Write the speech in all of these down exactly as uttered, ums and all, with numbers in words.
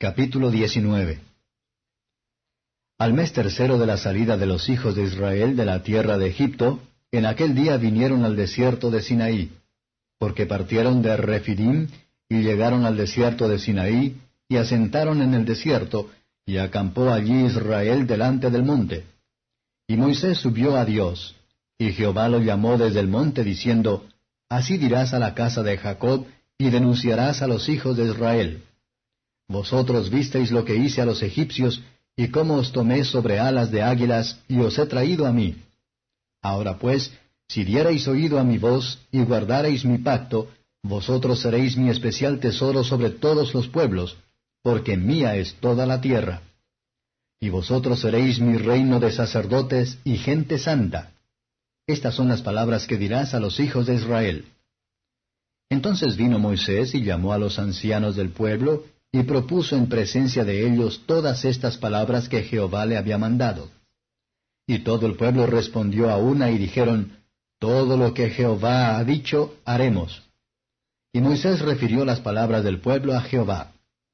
Capítulo diecinueve. Al mes tercero de la salida de los hijos de Israel de la tierra de Egipto, en aquel día vinieron al desierto de Sinaí, porque partieron de Refidim y llegaron al desierto de Sinaí, y asentaron en el desierto, y acampó allí Israel delante del monte. Y Moisés subió a Dios, y Jehová lo llamó desde el monte, diciendo, Así dirás a la casa de Jacob, y denunciarás a los hijos de Israel. Vosotros visteis lo que hice a los egipcios, y cómo os tomé sobre alas de águilas, y os he traído a mí. Ahora pues, si diereis oído a mi voz, y guardareis mi pacto, vosotros seréis mi especial tesoro sobre todos los pueblos, porque mía es toda la tierra. Y vosotros seréis mi reino de sacerdotes y gente santa. Estas son las palabras que dirás a los hijos de Israel. Entonces vino Moisés y llamó a los ancianos del pueblo, y propuso en presencia de ellos todas estas palabras que Jehová le había mandado. Y todo el pueblo respondió a una y dijeron, Todo lo que Jehová ha dicho, haremos. Y Moisés refirió las palabras del pueblo a Jehová.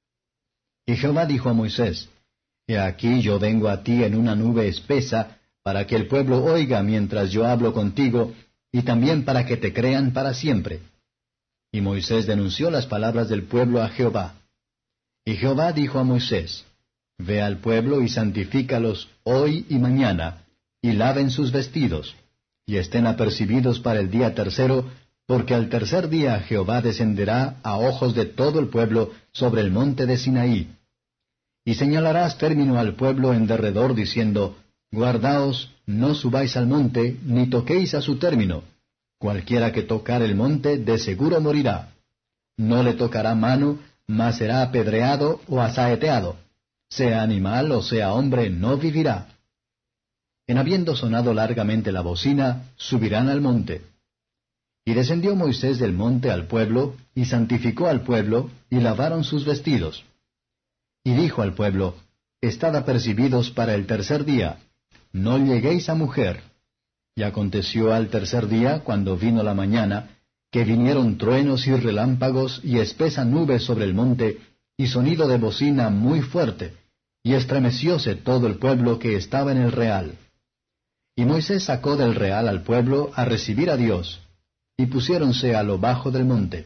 Y Jehová dijo a Moisés, He aquí yo vengo a ti en una nube espesa, para que el pueblo oiga mientras yo hablo contigo, y también para que te crean para siempre. Y Moisés denunció las palabras del pueblo a Jehová. Y Jehová dijo a Moisés, Ve al pueblo y santifícalos hoy y mañana, y laven sus vestidos, y estén apercibidos para el día tercero, porque al tercer día Jehová descenderá a ojos de todo el pueblo sobre el monte de Sinaí. Y señalarás término al pueblo en derredor, diciendo, Guardaos, no subáis al monte, ni toquéis a su término. Cualquiera que tocar el monte, de seguro morirá. No le tocará mano, mas será apedreado o asaeteado. Sea animal o sea hombre, no vivirá. En habiendo sonado largamente la bocina, subirán al monte. Y descendió Moisés del monte al pueblo, y santificó al pueblo, y lavaron sus vestidos. Y dijo al pueblo, Estad apercibidos para el tercer día, no lleguéis a mujer. Y aconteció al tercer día, cuando vino la mañana, que vinieron truenos y relámpagos y espesa nube sobre el monte, y sonido de bocina muy fuerte, y estremecióse todo el pueblo que estaba en el real. Y Moisés sacó del real al pueblo a recibir a Dios, y pusiéronse a lo bajo del monte.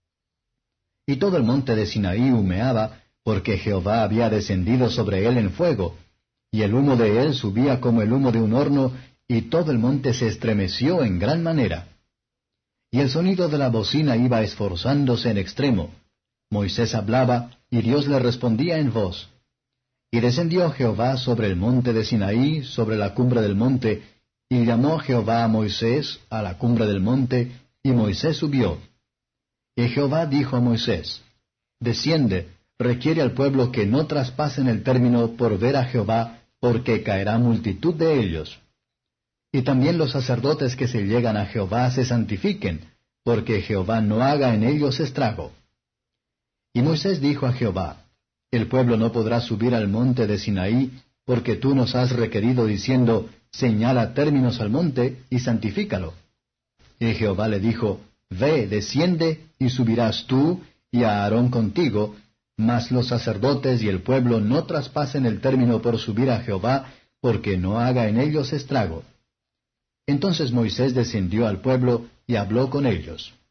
Y todo el monte de Sinaí humeaba, porque Jehová había descendido sobre él en fuego, y el humo de él subía como el humo de un horno, y todo el monte se estremeció en gran manera. Y el sonido de la bocina iba esforzándose en extremo. Moisés hablaba, y Dios le respondía en voz. Y descendió Jehová sobre el monte de Sinaí, sobre la cumbre del monte, y llamó Jehová a Moisés a la cumbre del monte, y Moisés subió. Y Jehová dijo a Moisés, Desciende, requiere al pueblo que no traspasen el término por ver a Jehová, porque caerá multitud de ellos. Y también los sacerdotes que se llegan a Jehová se santifiquen, porque Jehová no haga en ellos estrago. Y Moisés dijo a Jehová, El pueblo no podrá subir al monte de Sinaí, porque tú nos has requerido diciendo, Señala términos al monte y santifícalo. Y Jehová le dijo, Ve, desciende, y subirás tú, y a Aarón contigo, mas los sacerdotes y el pueblo no traspasen el término por subir a Jehová, porque no haga en ellos estrago. Entonces Moisés descendió al pueblo y habló con ellos.